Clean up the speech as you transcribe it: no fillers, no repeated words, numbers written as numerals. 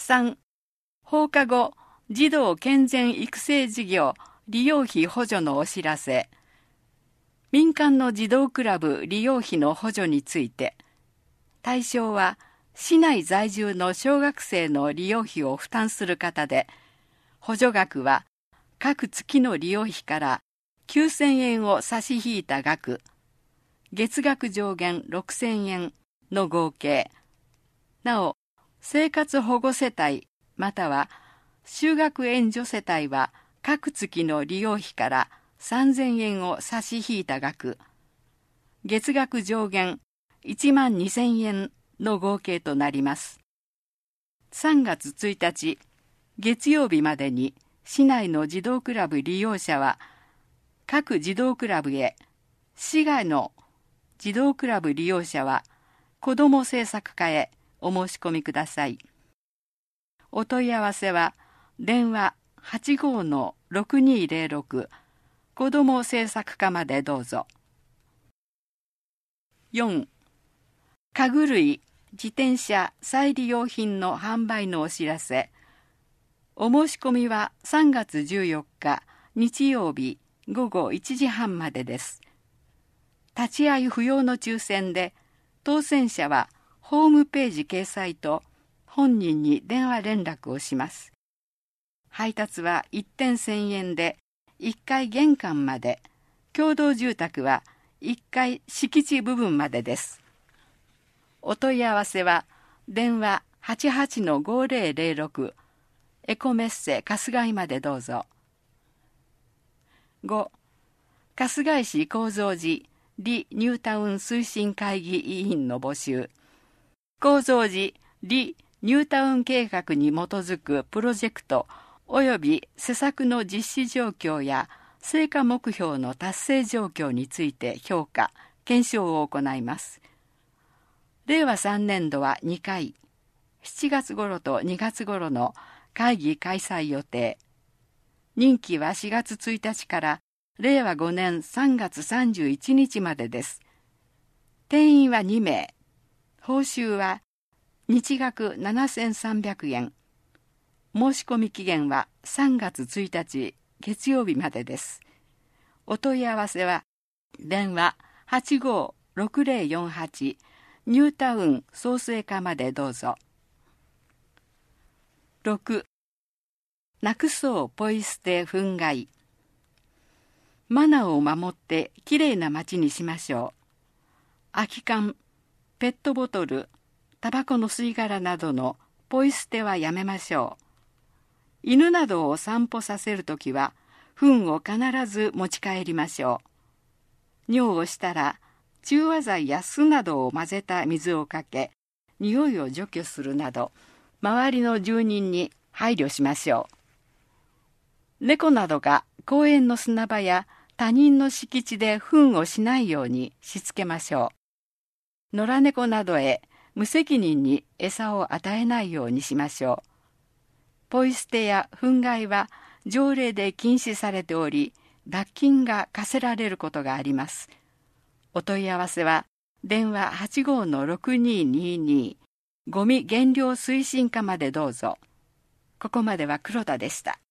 3、放課後児童健全育成事業利用費補助のお知らせ。民間の児童クラブ利用費の補助について、対象は市内在住の小学生の利用費を負担する方で、補助額は各月の利用費から9,000円を差し引いた額、月額上限6,000円の合計。なお、生活保護世帯または就学援助世帯は各月の利用費から3,000円を差し引いた額、月額上限12,000円の合計となります。3月1日月曜日までに市内の児童クラブ利用者は各児童クラブへ、市外の児童クラブ利用者は子ども政策課へお申し込みください。お問い合わせは電話 85-6206 子ども政策課までどうぞ。4、家具類自転車再利用品の販売のお知らせ。お申し込みは3月14日日曜日午後1時半までです。立ち会い不要の抽選で、当選者はホームページ掲載と本人に電話連絡をします。配達は1点1,000円で1階玄関まで、共同住宅は1階敷地部分までです。お問い合わせは電話 88-5006 エコメッセ春日井までどうぞ。5、春日井市構造寺リニュータウン推進会議委員の募集。構造寺リニュータウン計画に基づくプロジェクト及び施策の実施状況や成果目標の達成状況について評価・検証を行います。令和3年度は2回、7月頃と2月頃の会議開催予定。任期は4月1日から令和5年3月31日までです。定員は2名。報酬は日額7,300円。申し込み期限は3月1日月曜日までです。お問い合わせは電話 85-6048 ニュータウン創生課までどうぞ。6、なくそうポイ捨て憤慨。マナーを守ってきれいな街にしましょう。空き缶、ペットボトル、タバコの吸い殻などのポイ捨てはやめましょう。犬などを散歩させるときは糞を必ず持ち帰りましょう。尿をしたら中和剤や酢などを混ぜた水をかけ、匂いを除去するなど周りの住人に配慮しましょう。猫などが公園の砂場や他人の敷地で糞をしないようにしつけましょう。野良猫などへ無責任に餌を与えないようにしましょう。ポイ捨てや憤慨は条例で禁止されており、罰金が課せられることがあります。お問い合わせは電話 85-6222 ゴミ減量推進課までどうぞ。ここまでは黒田でした。